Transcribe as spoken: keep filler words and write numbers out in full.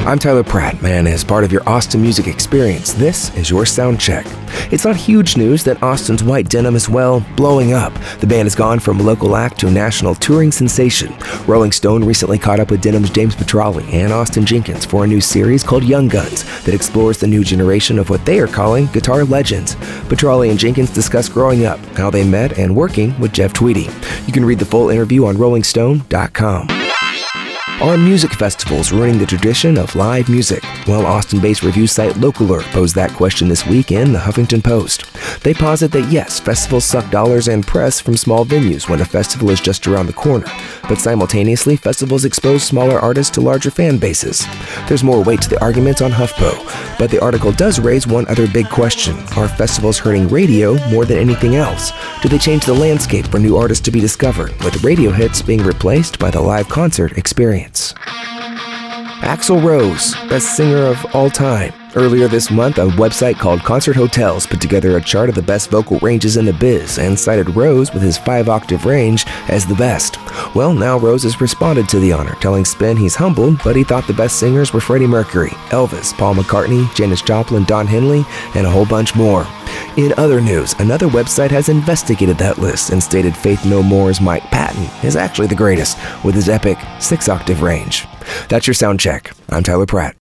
I'm Tyler Pratt, and as part of your Austin music experience, this is your sound check. It's not huge news that Austin's White Denim is, well, blowing up. The band has gone from local act to national touring sensation. Rolling Stone recently caught up with Denim's James Petrali and Austin Jenkins for a new series called Young Guns that explores the new generation of what they are calling guitar legends. Petrali and Jenkins discuss growing up, how they met, and working with Jeff Tweedy. You can read the full interview on rolling stone dot com. Are music festivals ruining the tradition of live music? Well, Austin-based review site Localert posed that question this week in the Huffington Post. They posit that yes, festivals suck dollars and press from small venues when a festival is just around the corner, but simultaneously, festivals expose smaller artists to larger fan bases. There's more weight to the arguments on HuffPo, but the article does raise one other big question. Are festivals hurting radio more than anything else? Do they change the landscape for new artists to be discovered, with radio hits being replaced by the live concert experience? Axl Rose, best singer of all time. Earlier this month, a website called Concert Hotels put together a chart of the best vocal ranges in the biz and cited Rose with his five-octave range as the best. Well, now Rose has responded to the honor, telling Spin he's humbled, but he thought the best singers were Freddie Mercury, Elvis, Paul McCartney, Janis Joplin, Don Henley, and a whole bunch more. In other news, another website has investigated that list and stated Faith No More's Mike Patton is actually the greatest, with his epic six-octave range. That's your sound check. I'm Tyler Pratt.